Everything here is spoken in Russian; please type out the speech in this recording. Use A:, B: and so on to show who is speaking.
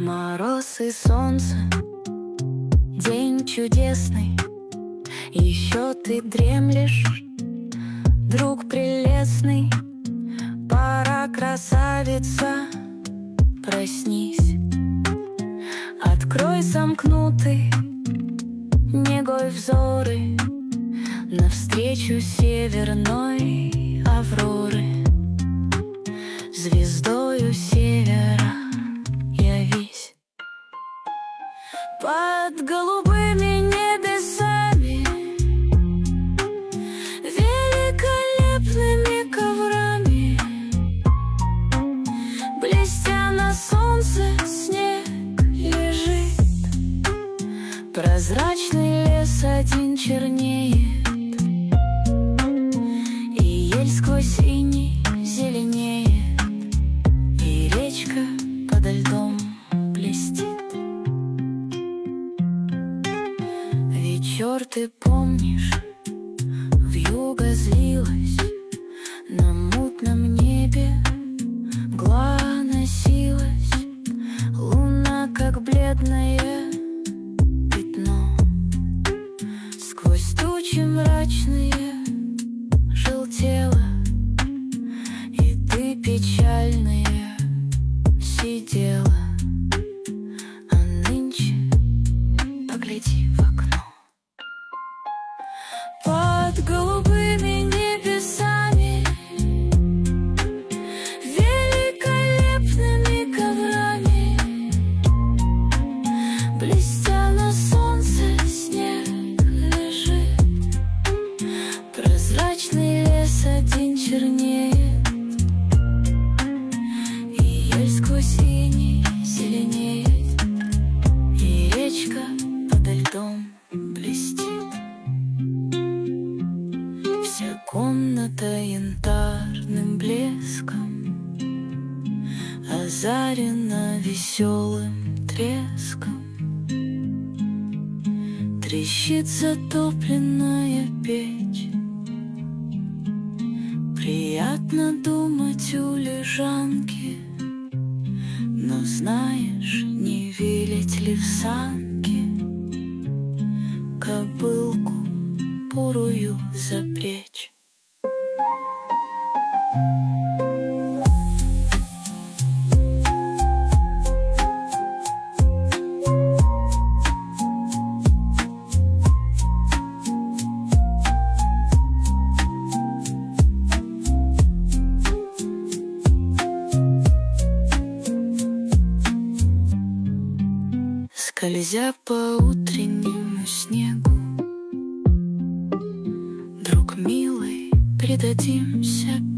A: Мороз и солнце, день чудесный, еще ты дремлешь, друг прелестный. Пора, красавица, проснись. Открой сомкнутый негой взоры навстречу северной авроры. Звездою севера явись. Под голубыми небесами, великолепными коврами, блестя на солнце, снег лежит. Прозрачный лес один чернеет, и ель сквозь иней зеленеет, и речка подо льдом блестит. Вечер, ты помнишь, вьюга злилась, на мутном небе мгла носилась, луна, как бледное пятно, сквозь тучи мрачные желтела, и ты печальная сидела. А нынче погляди в окно. Под голубыми небесами, великолепными коврами, блестя на солнце, снег лежит. Прозрачный лес один чернеет, и ель сквозь иней зеленеет, и речка подо льдом блестит. Вся комната янтарным блеском озарена веселым треском. Трещит затопленная печь, приятно думать у лежанки, но знаешь, не велеть ли в санки кобылку бурую запречь. Скользя по утреннему снегу, друг милый, предадимся